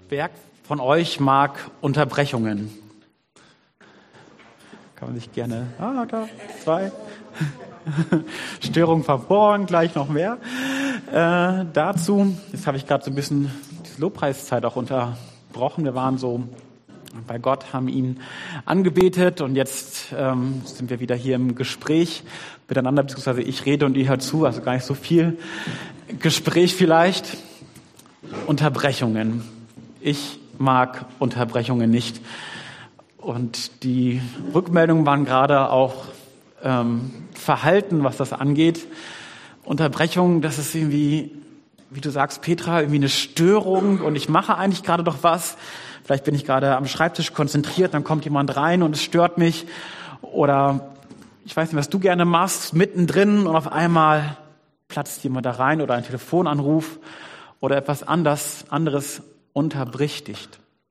Wer von euch mag Unterbrechungen? Kann man sich gerne... da, 2. Störung verborgen, gleich noch mehr. Dazu, jetzt habe ich gerade so ein bisschen die Lobpreiszeit auch unterbrochen. Wir waren so bei Gott, haben ihn angebetet und jetzt sind wir wieder hier im Gespräch miteinander, beziehungsweise ich rede und ihr hört zu, also gar nicht so viel Gespräch vielleicht. Unterbrechungen. Ich mag Unterbrechungen nicht. Und die Rückmeldungen waren gerade auch Verhalten, was das angeht. Unterbrechungen, das ist irgendwie, wie du sagst, Petra, irgendwie eine Störung und ich mache eigentlich gerade doch was. Vielleicht bin ich gerade am Schreibtisch konzentriert, dann kommt jemand rein und es stört mich. Oder ich weiß nicht, was du gerne machst, mittendrin und auf einmal platzt jemand da rein oder ein Telefonanruf oder etwas anderes unterbricht dich.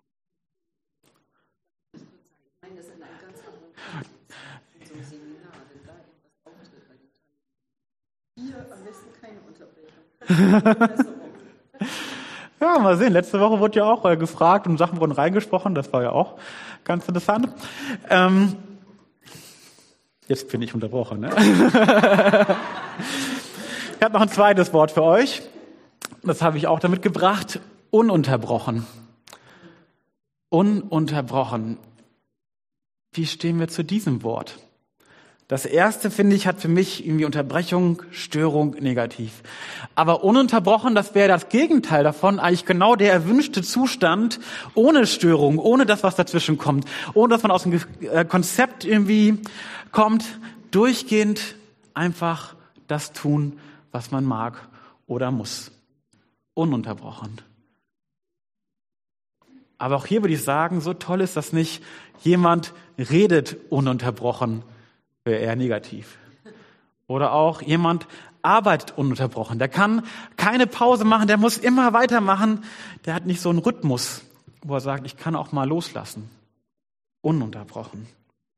Ja, mal sehen. Letzte Woche wurde ja auch gefragt und Sachen wurden reingesprochen. Das war ja auch ganz interessant. Jetzt bin ich unterbrochen. Ne? Ich habe noch ein zweites Wort für euch. Das habe ich auch damit gebracht. Ununterbrochen. Ununterbrochen. Wie stehen wir zu diesem Wort? Das erste, finde ich, hat für mich irgendwie Unterbrechung, Störung, negativ. Aber ununterbrochen, das wäre das Gegenteil davon, eigentlich genau der erwünschte Zustand, ohne Störung, ohne das, was dazwischen kommt, ohne dass man aus dem Konzept irgendwie kommt, durchgehend einfach das tun, was man mag oder muss. Ununterbrochen. Aber auch hier würde ich sagen, so toll ist das nicht. Jemand redet ununterbrochen. Wäre eher negativ. Oder auch jemand arbeitet ununterbrochen. Der kann keine Pause machen, der muss immer weitermachen. Der hat nicht so einen Rhythmus, wo er sagt, ich kann auch mal loslassen. Ununterbrochen.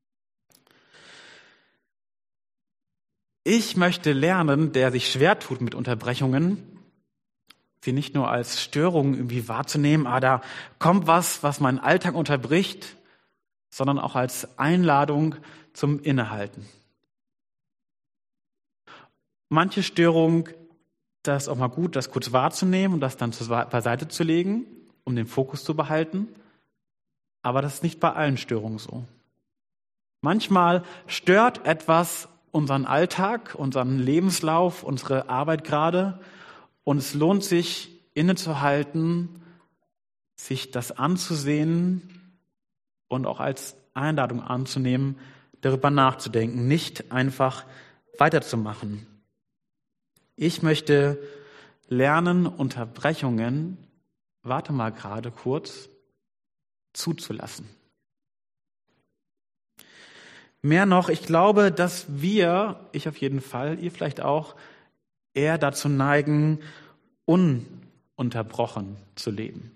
Ich möchte lernen, der sich schwer tut mit Unterbrechungen, sie nicht nur als Störung irgendwie wahrzunehmen, da kommt was meinen Alltag unterbricht, sondern auch als Einladung zum Innehalten. Manche Störung, da ist auch mal gut, das kurz wahrzunehmen und das dann beiseite zu legen, um den Fokus zu behalten. Aber das ist nicht bei allen Störungen so. Manchmal stört etwas unseren Alltag, unseren Lebenslauf, unsere Arbeit gerade und es lohnt sich, innezuhalten, sich das anzusehen und auch als Einladung anzunehmen, darüber nachzudenken, nicht einfach weiterzumachen. Ich möchte lernen, Unterbrechungen, warte mal gerade kurz, zuzulassen. Mehr noch, ich glaube, dass wir, ich auf jeden Fall, ihr vielleicht auch, eher dazu neigen, ununterbrochen zu leben.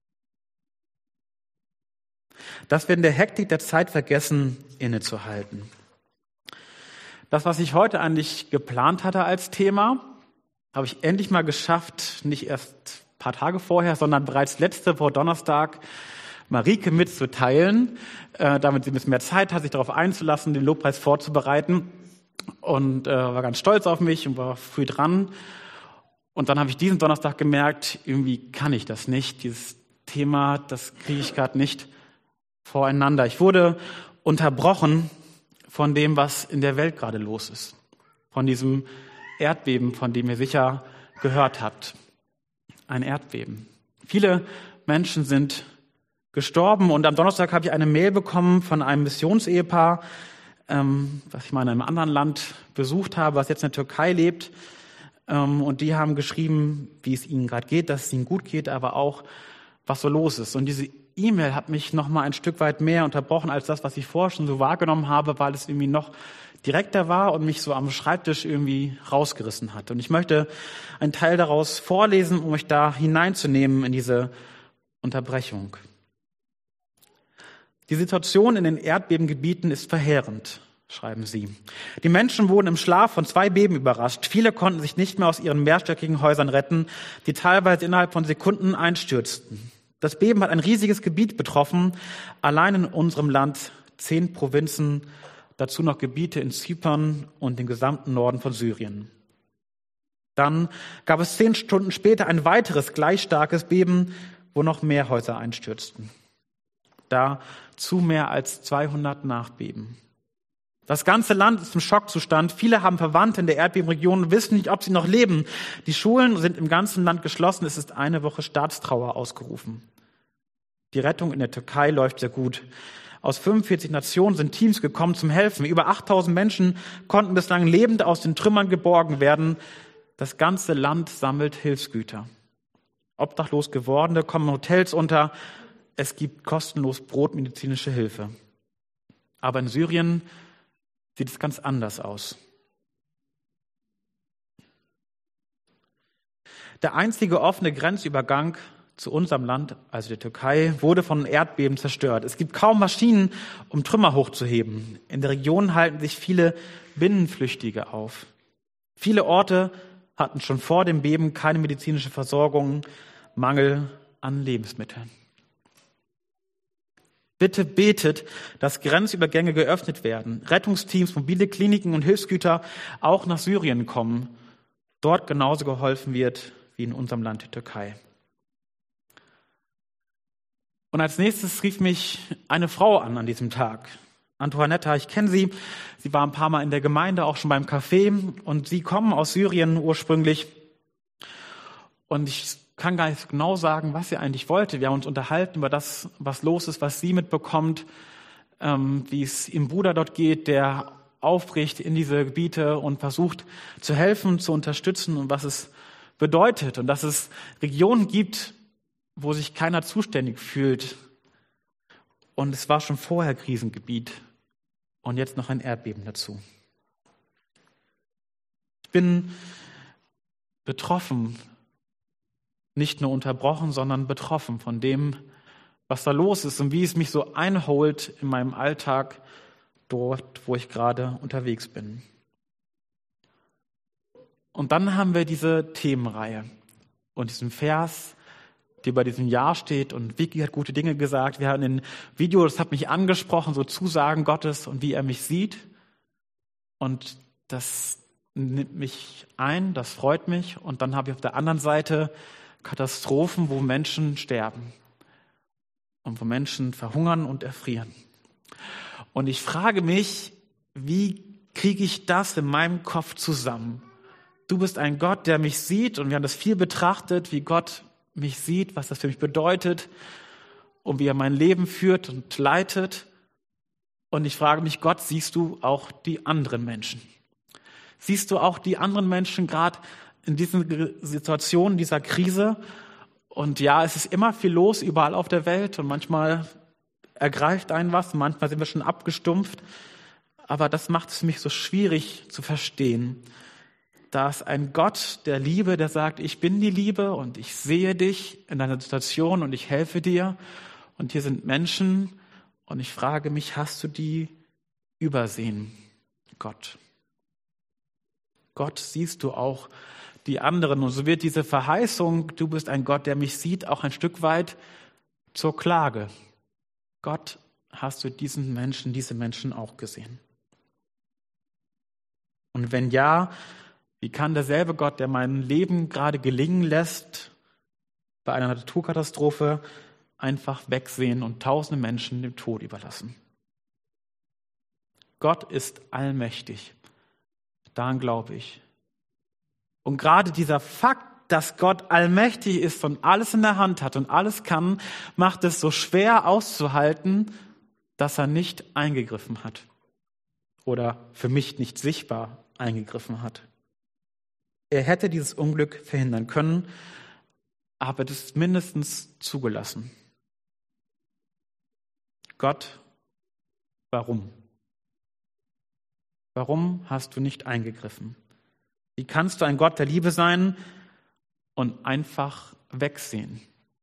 Dass wir in der Hektik der Zeit vergessen, innezuhalten. Das, was ich heute eigentlich geplant hatte als Thema, habe ich endlich mal geschafft, nicht erst ein paar Tage vorher, sondern bereits letzte Woche Donnerstag Marike mitzuteilen, damit sie ein bisschen mehr Zeit hat, sich darauf einzulassen, den Lobpreis vorzubereiten und war ganz stolz auf mich und war früh dran. Und dann habe ich diesen Donnerstag gemerkt, irgendwie kann ich das nicht, dieses Thema, das kriege ich gerade nicht voreinander. Ich wurde unterbrochen von dem, was in der Welt gerade los ist. Von diesem Erdbeben, von dem ihr sicher gehört habt. Ein Erdbeben. Viele Menschen sind gestorben und am Donnerstag habe ich eine Mail bekommen von einem Missionsehepaar, was ich mal in einem anderen Land besucht habe, was jetzt in der Türkei lebt. Und die haben geschrieben, wie es ihnen gerade geht, dass es ihnen gut geht, aber auch, was so los ist. Und diese E-Mail hat mich noch mal ein Stück weit mehr unterbrochen als das, was ich vorher schon so wahrgenommen habe, weil es irgendwie noch direkter war und mich so am Schreibtisch irgendwie rausgerissen hat. Und ich möchte einen Teil daraus vorlesen, um euch da hineinzunehmen in diese Unterbrechung. Die Situation in den Erdbebengebieten ist verheerend, schreiben sie. Die Menschen wurden im Schlaf von 2 Beben überrascht. Viele konnten sich nicht mehr aus ihren mehrstöckigen Häusern retten, die teilweise innerhalb von Sekunden einstürzten. Das Beben hat ein riesiges Gebiet betroffen, allein in unserem Land 10 Provinzen, dazu noch Gebiete in Zypern und den gesamten Norden von Syrien. Dann gab es 10 Stunden später ein weiteres gleich starkes Beben, wo noch mehr Häuser einstürzten. Dazu mehr als 200 Nachbeben. Das ganze Land ist im Schockzustand. Viele haben Verwandte in der Erdbebenregion und wissen nicht, ob sie noch leben. Die Schulen sind im ganzen Land geschlossen. Es ist eine Woche Staatstrauer ausgerufen. Die Rettung in der Türkei läuft sehr gut. Aus 45 Nationen sind Teams gekommen zum Helfen. Über 8000 Menschen konnten bislang lebend aus den Trümmern geborgen werden. Das ganze Land sammelt Hilfsgüter. Obdachlos Gewordene kommen in Hotels unter. Es gibt kostenlos brotmedizinische Hilfe. Aber in Syrien sieht es ganz anders aus. Der einzige offene Grenzübergang zu unserem Land, also der Türkei, wurde von Erdbeben zerstört. Es gibt kaum Maschinen, um Trümmer hochzuheben. In der Region halten sich viele Binnenflüchtige auf. Viele Orte hatten schon vor dem Beben keine medizinische Versorgung, Mangel an Lebensmitteln. Bitte betet, dass Grenzübergänge geöffnet werden, Rettungsteams, mobile Kliniken und Hilfsgüter auch nach Syrien kommen, dort genauso geholfen wird wie in unserem Land, der Türkei. Und als nächstes rief mich eine Frau an diesem Tag. Antoinetta, ich kenne sie. Sie war ein paar Mal in der Gemeinde, auch schon beim Café. Und sie kommen aus Syrien ursprünglich. Und ich kann gar nicht genau sagen, was sie eigentlich wollte. Wir haben uns unterhalten über das, was los ist, was sie mitbekommt, wie es ihrem Bruder dort geht, der aufbricht in diese Gebiete und versucht zu helfen, zu unterstützen und was es bedeutet. Und dass es Regionen gibt, wo sich keiner zuständig fühlt. Und es war schon vorher Krisengebiet und jetzt noch ein Erdbeben dazu. Ich bin betroffen, nicht nur unterbrochen, sondern betroffen von dem, was da los ist und wie es mich so einholt in meinem Alltag dort, wo ich gerade unterwegs bin. Und dann haben wir diese Themenreihe und diesen Vers, der über diesem Jahr steht, und Vicky hat gute Dinge gesagt. Wir haben ein Video, das hat mich angesprochen, so Zusagen Gottes und wie er mich sieht. Und das nimmt mich ein, das freut mich. Und dann habe ich auf der anderen Seite Katastrophen, wo Menschen sterben und wo Menschen verhungern und erfrieren. Und ich frage mich, wie kriege ich das in meinem Kopf zusammen? Du bist ein Gott, der mich sieht, und wir haben das viel betrachtet, wie Gott mich sieht, was das für mich bedeutet und wie er mein Leben führt und leitet. Und ich frage mich, Gott, siehst du auch die anderen Menschen? Siehst du auch die anderen Menschen gerade in diesen Situationen, dieser Krise? Und ja, es ist immer viel los überall auf der Welt und manchmal ergreift einen was, manchmal sind wir schon abgestumpft. Aber das macht es für mich so schwierig zu verstehen. Da ist ein Gott der Liebe, der sagt, ich bin die Liebe und ich sehe dich in deiner Situation und ich helfe dir. Und hier sind Menschen und ich frage mich, hast du die übersehen, Gott? Gott, siehst du auch die anderen? Und so wird diese Verheißung, du bist ein Gott, der mich sieht, auch ein Stück weit zur Klage. Gott, hast du diese Menschen auch gesehen? Und wenn ja, wie kann derselbe Gott, der mein Leben gerade gelingen lässt, bei einer Naturkatastrophe einfach wegsehen und tausende Menschen dem Tod überlassen? Gott ist allmächtig. Daran glaube ich. Und gerade dieser Fakt, dass Gott allmächtig ist und alles in der Hand hat und alles kann, macht es so schwer auszuhalten, dass er nicht eingegriffen hat oder für mich nicht sichtbar eingegriffen hat. Er hätte dieses Unglück verhindern können, aber das mindestens zugelassen. Gott, warum? Warum hast du nicht eingegriffen? Wie kannst du ein Gott der Liebe sein und einfach wegsehen?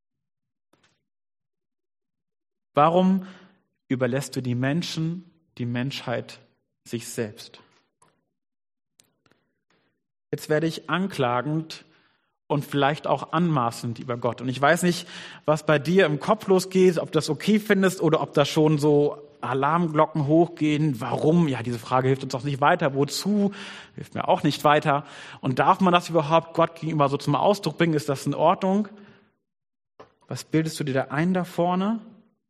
Warum überlässt du die Menschen, die Menschheit sich selbst? Jetzt werde ich anklagend und vielleicht auch anmaßend über Gott. Und ich weiß nicht, was bei dir im Kopf losgeht, ob du das okay findest oder ob da schon so Alarmglocken hochgehen. Warum? Ja, diese Frage hilft uns auch nicht weiter. Wozu? Hilft mir auch nicht weiter. Und darf man das überhaupt Gott gegenüber so zum Ausdruck bringen? Ist das in Ordnung? Was bildest du dir da ein da vorne?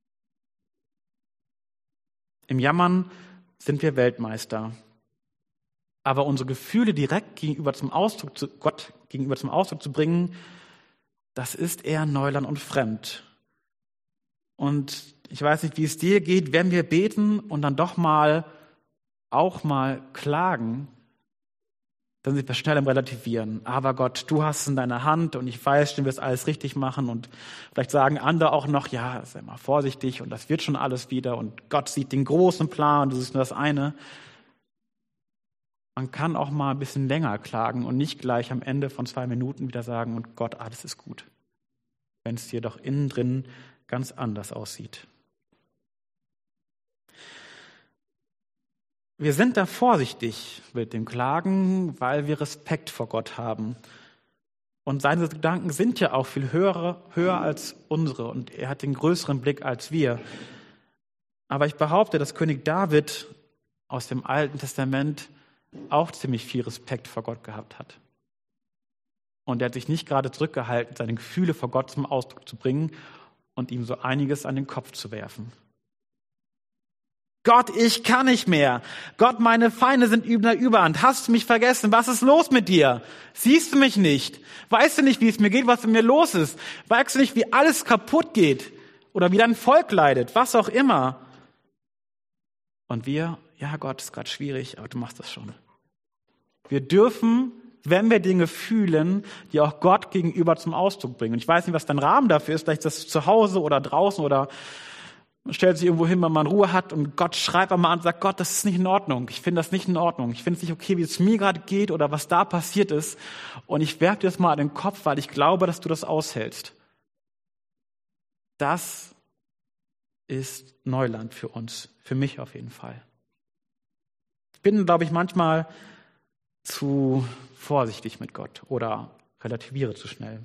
Im Jammern sind wir Weltmeister. Aber unsere Gefühle direkt Gott gegenüber zum Ausdruck zu bringen, das ist eher Neuland und fremd. Und ich weiß nicht, wie es dir geht, wenn wir beten und dann doch auch mal klagen, dann sind wir schnell im Relativieren. Aber Gott, du hast es in deiner Hand und ich weiß, du wirst alles richtig machen. Und vielleicht sagen andere auch noch, ja, sei mal vorsichtig und das wird schon alles wieder. Und Gott sieht den großen Plan und das ist nur das eine. Man kann auch mal ein bisschen länger klagen und nicht gleich am Ende von 2 Minuten wieder sagen, und Gott, alles ist gut. Wenn es dir doch innen drin ganz anders aussieht. Wir sind da vorsichtig mit dem Klagen, weil wir Respekt vor Gott haben. Und seine Gedanken sind ja auch viel höher als unsere und er hat den größeren Blick als wir. Aber ich behaupte, dass König David aus dem Alten Testament auch ziemlich viel Respekt vor Gott gehabt hat. Und er hat sich nicht gerade zurückgehalten, seine Gefühle vor Gott zum Ausdruck zu bringen und ihm so einiges an den Kopf zu werfen. Gott, ich kann nicht mehr. Gott, meine Feinde sind in der Überhand. Hast du mich vergessen? Was ist los mit dir? Siehst du mich nicht? Weißt du nicht, wie es mir geht, was mit mir los ist? Weißt du nicht, wie alles kaputt geht? Oder wie dein Volk leidet? Was auch immer. Und wir, ja Gott, ist gerade schwierig, aber du machst das schon. Wir dürfen, wenn wir Dinge fühlen, die auch Gott gegenüber zum Ausdruck bringen. Und ich weiß nicht, was dein Rahmen dafür ist. Vielleicht ist das zu Hause oder draußen oder man stellt sich irgendwo hin, wenn man Ruhe hat und Gott schreibt einmal an und sagt, Gott, das ist nicht in Ordnung. Ich finde das nicht in Ordnung. Ich finde es nicht okay, wie es mir gerade geht oder was da passiert ist. Und ich werfe dir das mal an den Kopf, weil ich glaube, dass du das aushältst. Das ist Neuland für uns, für mich auf jeden Fall. Ich bin, glaube ich, manchmal zu vorsichtig mit Gott oder relativiere zu schnell.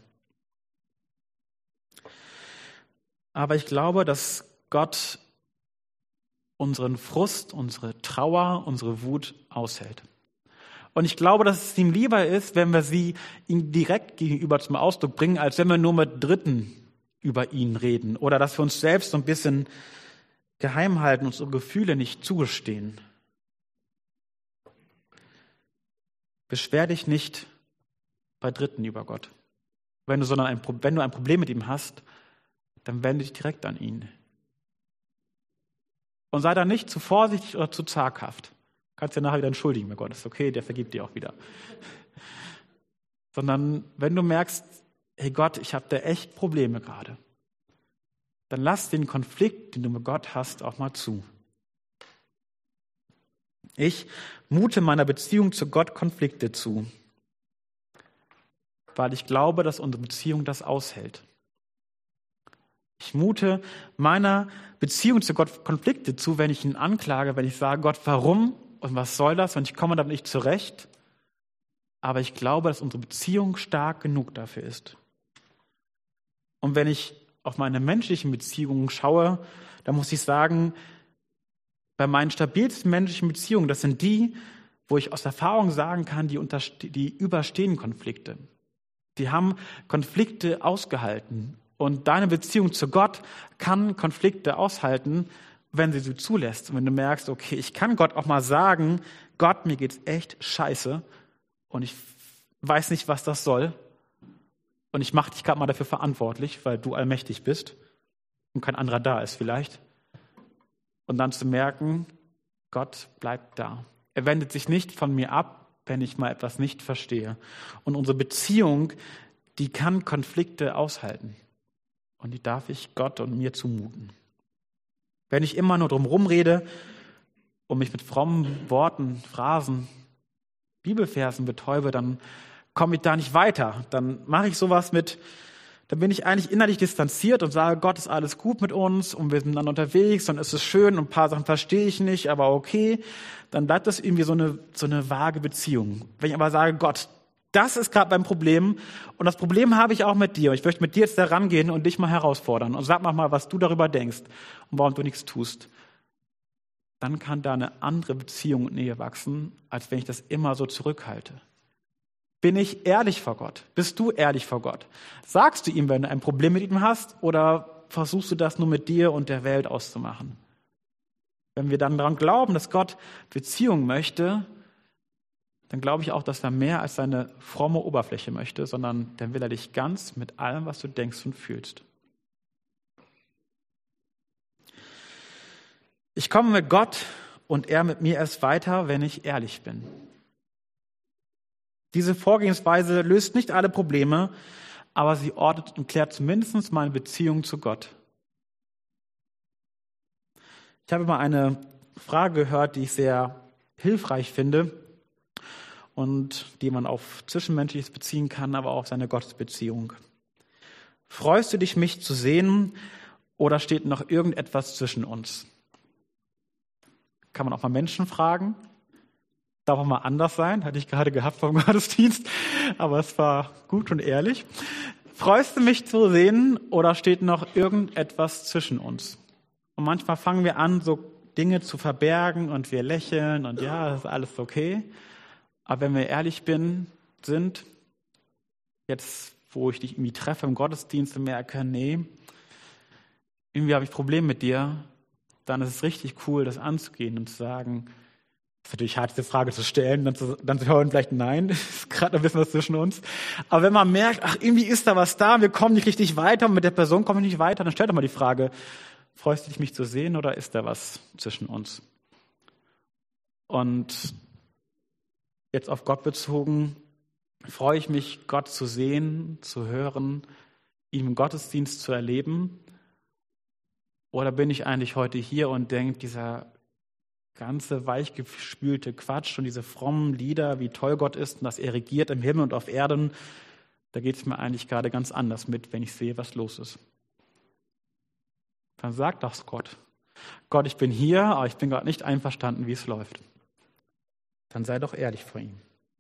Aber ich glaube, dass Gott unseren Frust, unsere Trauer, unsere Wut aushält. Und ich glaube, dass es ihm lieber ist, wenn wir sie ihm direkt gegenüber zum Ausdruck bringen, als wenn wir nur mit Dritten über ihn reden oder dass wir uns selbst so ein bisschen geheim halten, unsere Gefühle nicht zugestehen. Beschwer dich nicht bei Dritten über Gott. Wenn du ein Problem mit ihm hast, dann wende dich direkt an ihn. Und sei da nicht zu vorsichtig oder zu zaghaft. Kannst ja nachher wieder entschuldigen, bei Gott ist okay, der vergibt dir auch wieder. Sondern wenn du merkst, hey Gott, ich habe da echt Probleme gerade, dann lass den Konflikt, den du mit Gott hast, auch mal zu. Ich mute meiner Beziehung zu Gott Konflikte zu, weil ich glaube, dass unsere Beziehung das aushält. Ich mute meiner Beziehung zu Gott Konflikte zu, wenn ich ihn anklage, wenn ich sage, Gott, warum und was soll das? Und ich komme damit nicht zurecht. Aber ich glaube, dass unsere Beziehung stark genug dafür ist. Und wenn ich auf meine menschlichen Beziehungen schaue, dann muss ich sagen, bei meinen stabilsten menschlichen Beziehungen, das sind die, wo ich aus Erfahrung sagen kann, die überstehen Konflikte. Die haben Konflikte ausgehalten. Und deine Beziehung zu Gott kann Konflikte aushalten, wenn sie zulässt. Und wenn du merkst, okay, ich kann Gott auch mal sagen, Gott, mir geht's echt scheiße und ich weiß nicht, was das soll. Und ich mache dich gerade mal dafür verantwortlich, weil du allmächtig bist und kein anderer da ist vielleicht. Und dann zu merken, Gott bleibt da. Er wendet sich nicht von mir ab, wenn ich mal etwas nicht verstehe. Und unsere Beziehung, die kann Konflikte aushalten. Und die darf ich Gott und mir zumuten. Wenn ich immer nur drum rede und mich mit frommen Worten, Phrasen, Bibelversen betäube, dann komme ich da nicht weiter. Dann mache ich sowas dann bin ich eigentlich innerlich distanziert und sage, Gott, ist alles gut mit uns und wir sind dann unterwegs und es ist schön und ein paar Sachen verstehe ich nicht, aber okay. Dann bleibt das irgendwie so eine vage Beziehung. Wenn ich aber sage, Gott, Das ist gerade mein Problem. Und das Problem habe ich auch mit dir. Ich möchte mit dir jetzt da rangehen und dich mal herausfordern. Und sag mal, was du darüber denkst und warum du nichts tust. Dann kann da eine andere Beziehung und Nähe wachsen, als wenn ich das immer so zurückhalte. Bin ich ehrlich vor Gott? Bist du ehrlich vor Gott? Sagst du ihm, wenn du ein Problem mit ihm hast, oder versuchst du das nur mit dir und der Welt auszumachen? Wenn wir dann daran glauben, dass Gott Beziehung möchte, dann glaube ich auch, dass er mehr als seine fromme Oberfläche möchte, sondern dann will er dich ganz mit allem, was du denkst und fühlst. Ich komme mit Gott und er mit mir erst weiter, wenn ich ehrlich bin. Diese Vorgehensweise löst nicht alle Probleme, aber sie ordnet und klärt zumindest meine Beziehung zu Gott. Ich habe mal eine Frage gehört, die ich sehr hilfreich finde und die man auf Zwischenmenschliches beziehen kann, aber auch auf seine Gottesbeziehung. Freust du dich, mich zu sehen, oder steht noch irgendetwas zwischen uns? Kann man auch mal Menschen fragen. Darf auch mal anders sein, hatte ich gerade gehabt vom Gottesdienst, aber es war gut und ehrlich. Freust du mich zu sehen, oder steht noch irgendetwas zwischen uns? Und manchmal fangen wir an, so Dinge zu verbergen und wir lächeln und ja, das ist alles okay. Aber wenn wir ehrlich sind, jetzt, wo ich dich irgendwie treffe im Gottesdienst und merke, nee, irgendwie habe ich ein Problem mit dir, dann ist es richtig cool, das anzugehen und zu sagen, das ist natürlich hart, diese Frage zu stellen, dann zu hören vielleicht nein, das ist gerade ein bisschen was zwischen uns. Aber wenn man merkt, ach, irgendwie ist da was da, wir kommen nicht richtig weiter und mit der Person komme ich nicht weiter, dann stell doch mal die Frage, freust du dich, mich zu sehen, oder ist da was zwischen uns? Und jetzt auf Gott bezogen, freue ich mich, Gott zu sehen, zu hören, ihn im Gottesdienst zu erleben? Oder bin ich eigentlich heute hier und denke, dieser ganze weichgespülte Quatsch und diese frommen Lieder, wie toll Gott ist und dass er regiert im Himmel und auf Erden, da geht es mir eigentlich gerade ganz anders mit, wenn ich sehe, was los ist. Dann sag doch Gott, Gott, ich bin hier, aber ich bin gerade nicht einverstanden, wie es läuft. Dann sei doch ehrlich vor ihm.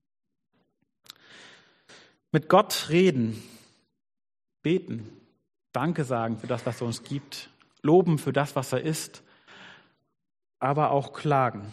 Mit Gott reden, beten, Danke sagen für das, was er uns gibt, loben für das, was er ist, aber auch klagen.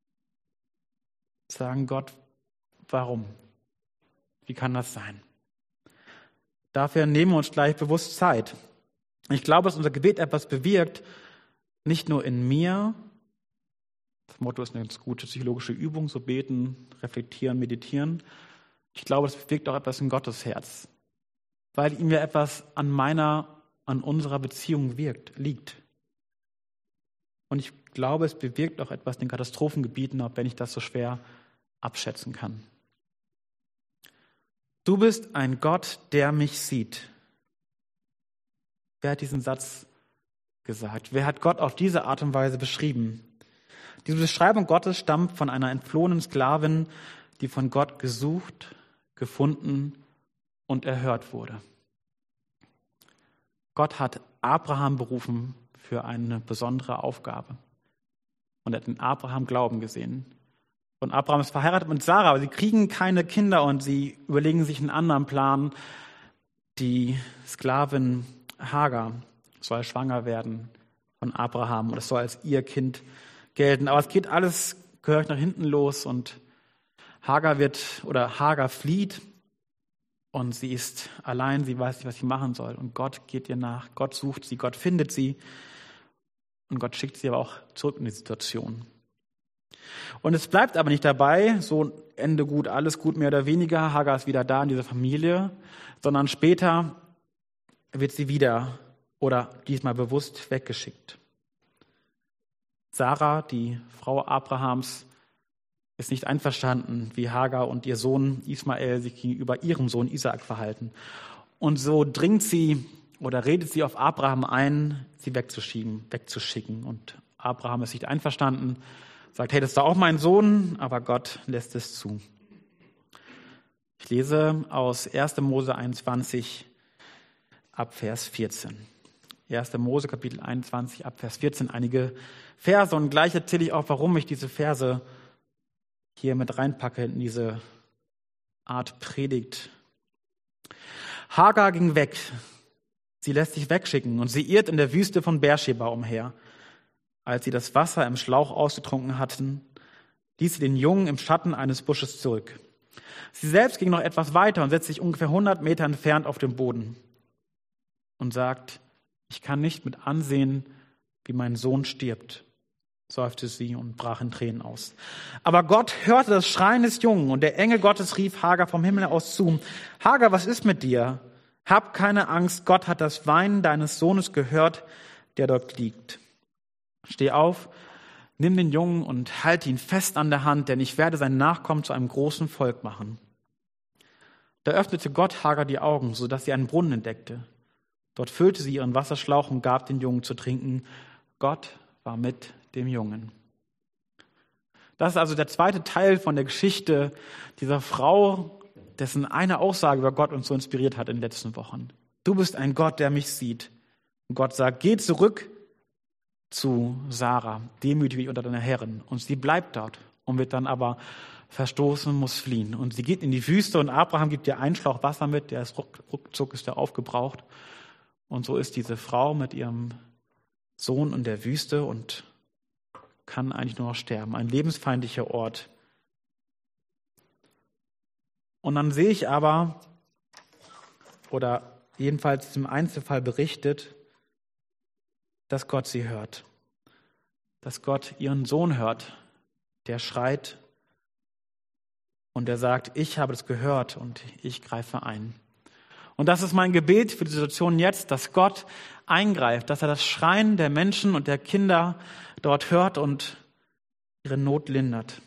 Sagen Gott, warum? Wie kann das sein? Dafür nehmen wir uns gleich bewusst Zeit. Ich glaube, dass unser Gebet etwas bewirkt, nicht nur in mir. Das Motto ist eine ganz gute psychologische Übung, so beten, reflektieren, meditieren. Ich glaube, das bewirkt auch etwas in Gottes Herz, weil ihm ja etwas an unserer Beziehung liegt. Und ich glaube, es bewirkt auch etwas in den Katastrophengebieten, auch wenn ich das so schwer abschätzen kann. Du bist ein Gott, der mich sieht. Wer hat diesen Satz gesagt? Wer hat Gott auf diese Art und Weise beschrieben? Diese Beschreibung Gottes stammt von einer entflohenen Sklavin, die von Gott gesucht, gefunden und erhört wurde. Gott hat Abraham berufen für eine besondere Aufgabe. Und er hat in Abraham Glauben gesehen. Und Abraham ist verheiratet mit Sarah, aber sie kriegen keine Kinder und sie überlegen sich einen anderen Plan. Die Sklavin Hagar soll schwanger werden von Abraham und es soll als ihr Kind gelten. Aber es geht alles gehörig nach hinten los und Hagar flieht und sie ist allein, sie weiß nicht, was sie machen soll. Und Gott geht ihr nach, Gott sucht sie, Gott findet sie und Gott schickt sie aber auch zurück in die Situation. Und es bleibt aber nicht dabei, so Ende gut, alles gut, mehr oder weniger, Hagar ist wieder da in dieser Familie, sondern später wird sie wieder oder diesmal bewusst weggeschickt. Sarah, die Frau Abrahams, ist nicht einverstanden, wie Hagar und ihr Sohn Ismael sich gegenüber ihrem Sohn Isaak verhalten. Und so dringt sie oder redet sie auf Abraham ein, sie wegzuschicken. Und Abraham ist nicht einverstanden, sagt, hey, das ist doch auch mein Sohn, aber Gott lässt es zu. Ich lese aus 1. Mose 21 ab Vers 14. 1. Mose Kapitel 21 ab Vers 14 einige Verse und gleich erzähle ich auch, warum ich diese Verse hier mit reinpacke in diese Art Predigt. Hagar ging weg. Sie lässt sich wegschicken und sie irrt in der Wüste von Beersheba umher. Als sie das Wasser im Schlauch ausgetrunken hatten, ließ sie den Jungen im Schatten eines Busches zurück. Sie selbst ging noch etwas weiter und setzte sich ungefähr 100 Meter entfernt auf den Boden und sagt, ich kann nicht mit ansehen, wie mein Sohn stirbt, seufzte sie und brach in Tränen aus. Aber Gott hörte das Schreien des Jungen und der Engel Gottes rief Hagar vom Himmel aus zu, Hagar, was ist mit dir? Hab keine Angst, Gott hat das Weinen deines Sohnes gehört, der dort liegt. Steh auf, nimm den Jungen und halte ihn fest an der Hand, denn ich werde seinen Nachkommen zu einem großen Volk machen. Da öffnete Gott Hagar die Augen, sodass sie einen Brunnen entdeckte. Dort füllte sie ihren Wasserschlauch und gab den Jungen zu trinken. Gott war mit dem Jungen. Das ist also der zweite Teil von der Geschichte dieser Frau, dessen eine Aussage über Gott uns so inspiriert hat in den letzten Wochen. Du bist ein Gott, der mich sieht. Und Gott sagt, geh zurück zu Sarah, demütige dich unter deiner Herrin. Und sie bleibt dort und wird dann aber verstoßen, muss fliehen. Und sie geht in die Wüste und Abraham gibt ihr einen Schlauch Wasser mit, der ist ruckzuck ist der aufgebraucht. Und so ist diese Frau mit ihrem Sohn in der Wüste und kann eigentlich nur noch sterben. Ein lebensfeindlicher Ort. Und dann sehe ich aber, oder jedenfalls im Einzelfall berichtet, dass Gott sie hört. Dass Gott ihren Sohn hört, der schreit und der sagt, ich habe es gehört und ich greife ein. Und das ist mein Gebet für die Situation jetzt, dass Gott eingreift, dass er das Schreien der Menschen und der Kinder dort hört und ihre Not lindert.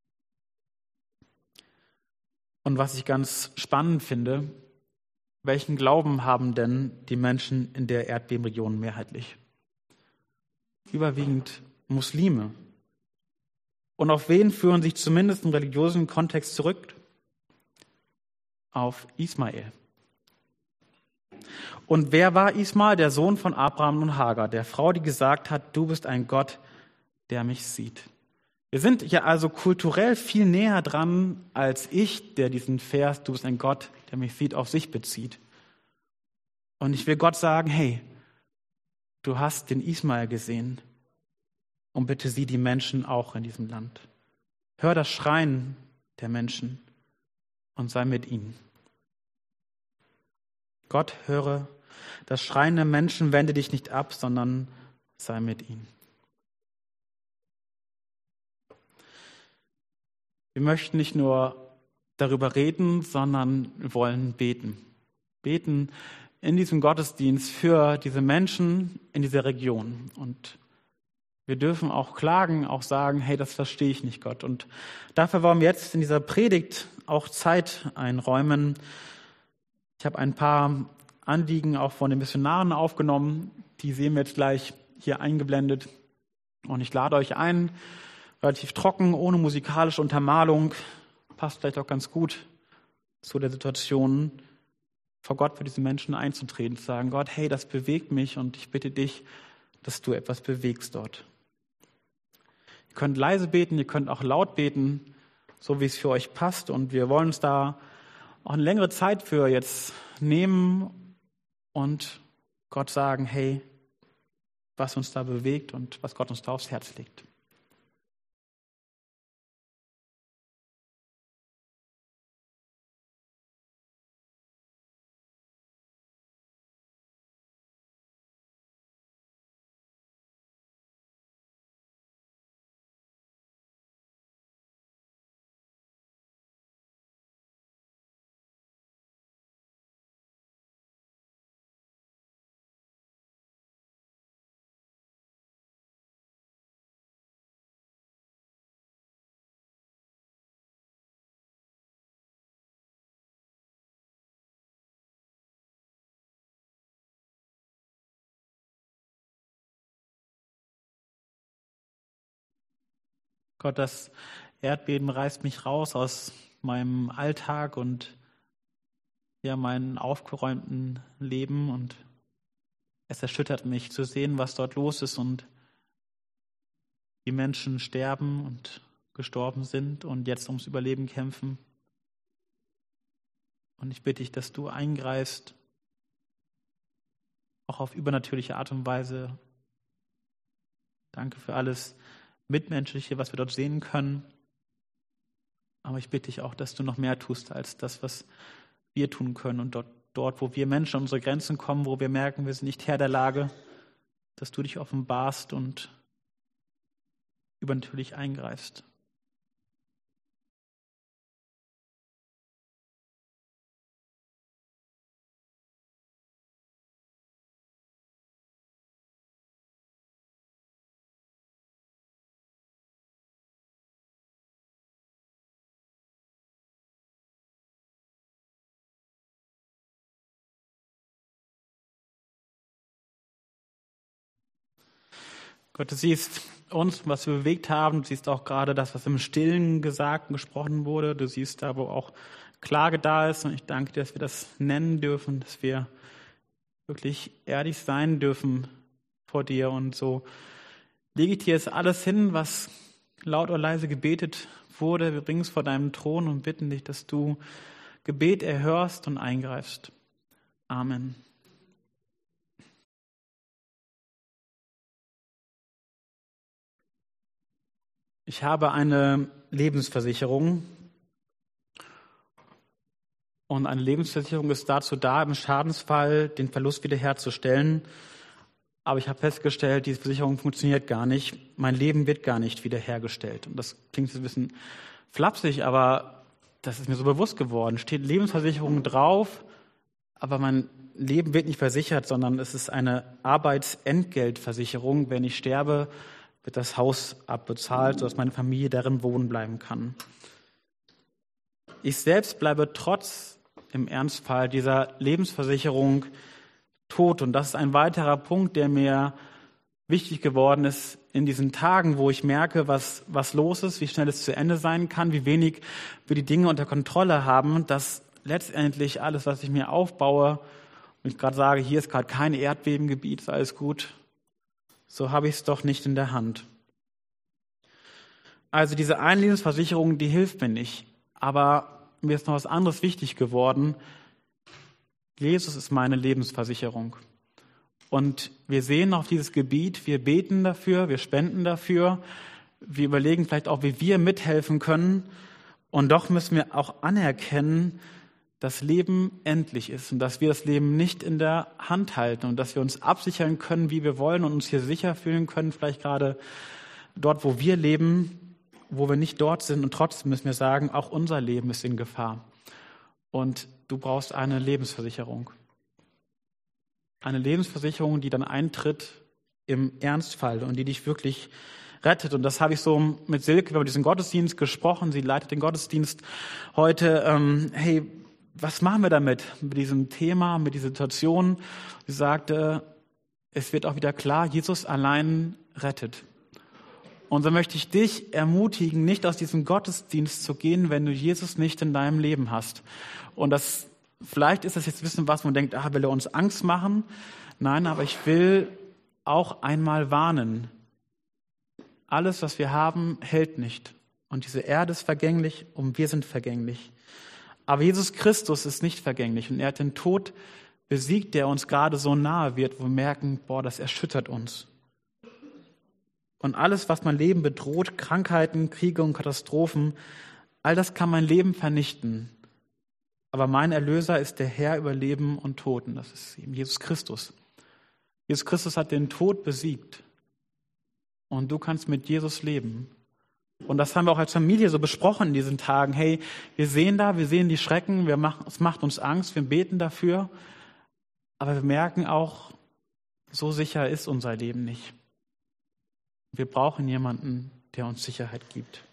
Und was ich ganz spannend finde, welchen Glauben haben denn die Menschen in der Erdbebenregion mehrheitlich? Überwiegend Muslime. Und auf wen führen sich zumindest im religiösen Kontext zurück? Auf Ismael. Und wer war Ismael? Der Sohn von Abraham und Hagar, der Frau, die gesagt hat, du bist ein Gott, der mich sieht. Wir sind ja also kulturell viel näher dran als ich, der diesen Vers, du bist ein Gott, der mich sieht, auf sich bezieht. Und ich will Gott sagen, hey, du hast den Ismael gesehen und bitte sieh die Menschen auch in diesem Land. Hör das Schreien der Menschen und sei mit ihnen. Gott, höre das Schreien der Menschen, wende dich nicht ab, sondern sei mit ihnen. Wir möchten nicht nur darüber reden, sondern wollen beten. Beten in diesem Gottesdienst für diese Menschen in dieser Region. Und wir dürfen auch klagen, auch sagen, hey, das verstehe ich nicht, Gott. Und dafür wollen wir jetzt in dieser Predigt auch Zeit einräumen. Ich habe ein paar Anliegen auch von den Missionaren aufgenommen. Die sehen wir jetzt gleich hier eingeblendet. Und ich lade euch ein, relativ trocken, ohne musikalische Untermalung, passt vielleicht auch ganz gut zu der Situation, vor Gott für diese Menschen einzutreten, zu sagen, Gott, hey, das bewegt mich und ich bitte dich, dass du etwas bewegst dort. Ihr könnt leise beten, ihr könnt auch laut beten, so wie es für euch passt. Und wir wollen uns da auch eine längere Zeit für jetzt nehmen und Gott sagen, hey, was uns da bewegt und was Gott uns da aufs Herz legt. Gott, das Erdbeben reißt mich raus aus meinem Alltag und ja, meinem aufgeräumten Leben und es erschüttert mich zu sehen, was dort los ist und die Menschen sterben und gestorben sind und jetzt ums Überleben kämpfen. Und ich bitte dich, dass du eingreifst, auch auf übernatürliche Art und Weise. Danke für alles Mitmenschliche, was wir dort sehen können. Aber ich bitte dich auch, dass du noch mehr tust als das, was wir tun können. Und dort, wo wir Menschen an unsere Grenzen kommen, wo wir merken, wir sind nicht Herr der Lage, dass du dich offenbarst und übernatürlich eingreifst. Gott, du siehst uns, was wir bewegt haben. Du siehst auch gerade das, was im Stillen gesagt und gesprochen wurde. Du siehst da, wo auch Klage da ist. Und ich danke dir, dass wir das nennen dürfen, dass wir wirklich ehrlich sein dürfen vor dir. Und so lege ich dir jetzt alles hin, was laut oder leise gebetet wurde. Wir bringen es vor deinem Thron und bitten dich, dass du Gebet erhörst und eingreifst. Amen. Ich habe eine Lebensversicherung und eine Lebensversicherung ist dazu da, im Schadensfall den Verlust wiederherzustellen. Aber ich habe festgestellt, diese Versicherung funktioniert gar nicht. Mein Leben wird gar nicht wiederhergestellt. Und das klingt ein bisschen flapsig, aber das ist mir so bewusst geworden. Steht Lebensversicherung drauf, aber mein Leben wird nicht versichert, sondern es ist eine Arbeitsentgeltversicherung. Wenn ich sterbe, wird das Haus abbezahlt, sodass meine Familie darin wohnen bleiben kann. Ich selbst bleibe trotz im Ernstfall dieser Lebensversicherung tot. Und das ist ein weiterer Punkt, der mir wichtig geworden ist in diesen Tagen, wo ich merke, was los ist, wie schnell es zu Ende sein kann, wie wenig wir die Dinge unter Kontrolle haben, dass letztendlich alles, was ich mir aufbaue, und ich gerade sage, hier ist gerade kein Erdbebengebiet, ist alles gut, so habe ich es doch nicht in der Hand. Also diese Einlebensversicherung, die hilft mir nicht. Aber mir ist noch was anderes wichtig geworden. Jesus ist meine Lebensversicherung. Und wir sehen auf dieses Gebiet, wir beten dafür, wir spenden dafür, wir überlegen vielleicht auch, wie wir mithelfen können. Und doch müssen wir auch anerkennen, dass Leben endlich ist und dass wir das Leben nicht in der Hand halten und dass wir uns absichern können, wie wir wollen und uns hier sicher fühlen können, vielleicht gerade dort, wo wir leben, wo wir nicht dort sind. Und trotzdem müssen wir sagen, auch unser Leben ist in Gefahr. Und du brauchst eine Lebensversicherung. Eine Lebensversicherung, die dann eintritt im Ernstfall und die dich wirklich rettet. Und das habe ich so mit Silke über diesen Gottesdienst gesprochen. Sie leitet den Gottesdienst heute. Hey, was machen wir damit, mit diesem Thema, mit dieser Situation? Sie sagte, es wird auch wieder klar, Jesus allein rettet. Und so möchte ich dich ermutigen, nicht aus diesem Gottesdienst zu gehen, wenn du Jesus nicht in deinem Leben hast. Und vielleicht ist das jetzt Wissen, was man denkt, will er uns Angst machen? Nein, aber ich will auch einmal warnen. Alles, was wir haben, hält nicht. Und diese Erde ist vergänglich und wir sind vergänglich. Aber Jesus Christus ist nicht vergänglich und er hat den Tod besiegt, der uns gerade so nahe wird, wo wir merken, das erschüttert uns. Und alles, was mein Leben bedroht, Krankheiten, Kriege und Katastrophen, all das kann mein Leben vernichten. Aber mein Erlöser ist der Herr über Leben und Tod, und das ist eben Jesus Christus. Jesus Christus hat den Tod besiegt und du kannst mit Jesus leben. Und das haben wir auch als Familie so besprochen in diesen Tagen. Hey, wir sehen die Schrecken, es macht uns Angst, wir beten dafür. Aber wir merken auch, so sicher ist unser Leben nicht. Wir brauchen jemanden, der uns Sicherheit gibt.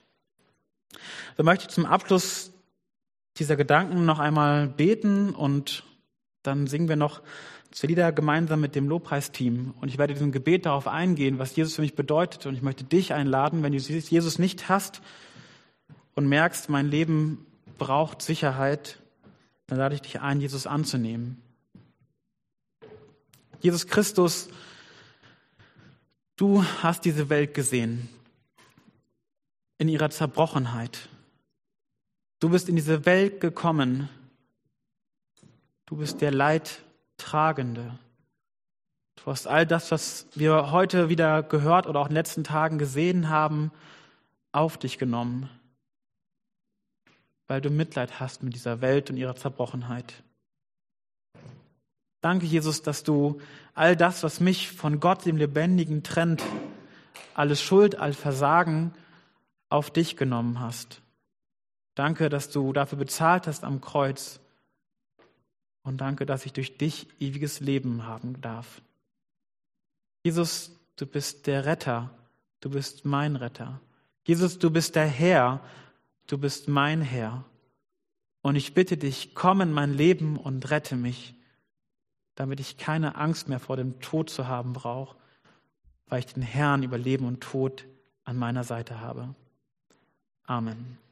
So möchte ich zum Abschluss dieser Gedanken noch einmal beten und dann singen wir noch 2 Lieder gemeinsam mit dem Lobpreisteam. Und ich werde in diesem Gebet darauf eingehen, was Jesus für mich bedeutet. Und ich möchte dich einladen, wenn du Jesus nicht hast und merkst, mein Leben braucht Sicherheit, dann lade ich dich ein, Jesus anzunehmen. Jesus Christus, du hast diese Welt gesehen in ihrer Zerbrochenheit. Du bist in diese Welt gekommen, Du bist der Leidtragende. Du hast all das, was wir heute wieder gehört oder auch in den letzten Tagen gesehen haben, auf dich genommen, weil du Mitleid hast mit dieser Welt und ihrer Zerbrochenheit. Danke, Jesus, dass du all das, was mich von Gott, dem Lebendigen, trennt, alle Schuld, all Versagen, auf dich genommen hast. Danke, dass du dafür bezahlt hast am Kreuz. Und danke, dass ich durch dich ewiges Leben haben darf. Jesus, du bist der Retter. Du bist mein Retter. Jesus, du bist der Herr. Du bist mein Herr. Und ich bitte dich, komm in mein Leben und rette mich, damit ich keine Angst mehr vor dem Tod zu haben brauche, weil ich den Herrn über Leben und Tod an meiner Seite habe. Amen.